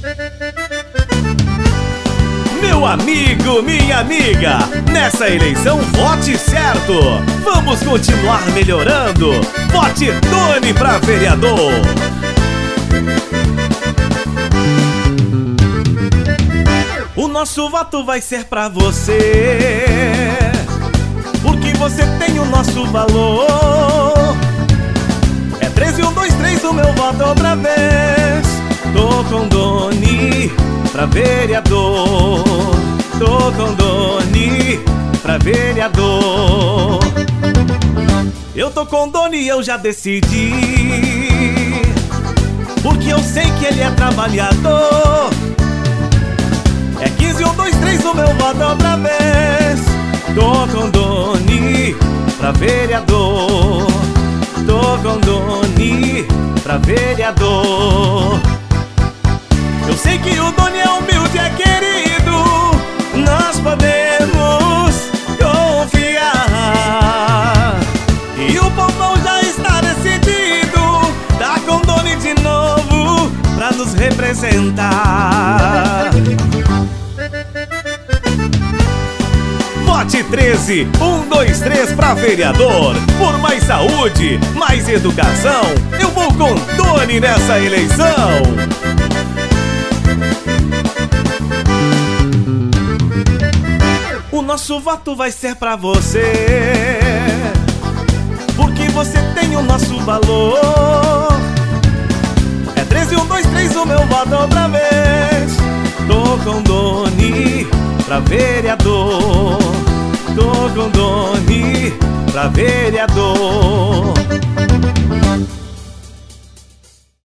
Meu amigo, minha amiga, nessa eleição vote certo. Vamos continuar melhorando. Vote Doni pra vereador. O nosso voto vai ser pra você, porque você tem o nosso valor. É 13, 1, 2, 3, o meu voto outra vez. Tô com Doni pra vereador. Tô com Doni pra vereador. Eu tô com Doni, eu já decidi, porque eu sei que ele é trabalhador. É 15, 1, 2, 3, o meu voto outra vez. Tô com Doni pra vereador. Tô com Doni pra vereador. Eu sei que o Doni é humilde, é querido. Nós podemos confiar. E o povão já está decidido. Tá com Doni de novo pra nos representar. Vote 13, 1, 2, 3 pra vereador. Por mais saúde, mais educação, eu vou com Doni nessa eleição. O nosso voto vai ser pra você, porque você tem o nosso valor. É 13, 1, 2, 3, o meu voto outra vez. Tô com Doni pra vereador. Tô com Doni pra vereador.